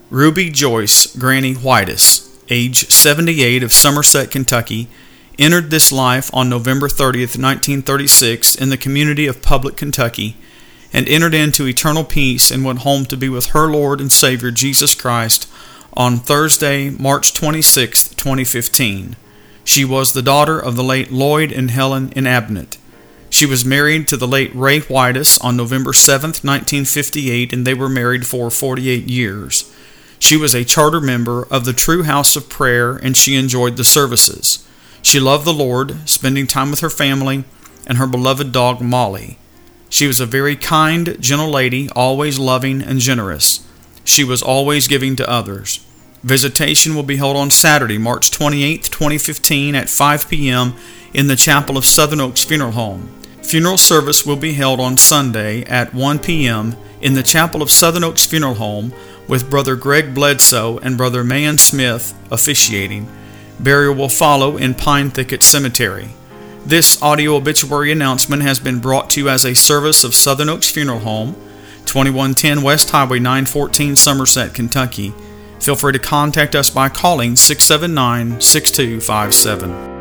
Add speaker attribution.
Speaker 1: Ruby Joyce Granny Whitus, age 78, of Somerset, Kentucky, entered this life on November 30th, 1936 in the community of Public, Kentucky, and entered into eternal peace and went home to be with her Lord and Savior Jesus Christ on Thursday, March 26, 2015. She was the daughter of the late Lloyd and Helen Inabnet. She was married to the late Ray Whitus on November 7, 1958, and they were married for 48 years. She was a charter member of the True House of Prayer, and she enjoyed the services. She loved the Lord, spending time with her family and her beloved dog Molly. She was a very kind, gentle lady, always loving and generous. She was always giving to others. Visitation will be held on Saturday, March 28, 2015 at 5 p.m. in the chapel of Southern Oaks Funeral Home. Funeral service will be held on Sunday at 1 p.m. in the chapel of Southern Oaks Funeral Home with Brother Greg Bledsoe and Brother Mayan Smith officiating. Burial will follow in Pine Thicket Cemetery. This audio obituary announcement has been brought to you as a service of Southern Oaks Funeral Home, 2110 West Highway 914, Somerset, Kentucky. Feel free to contact us by calling 679-6257.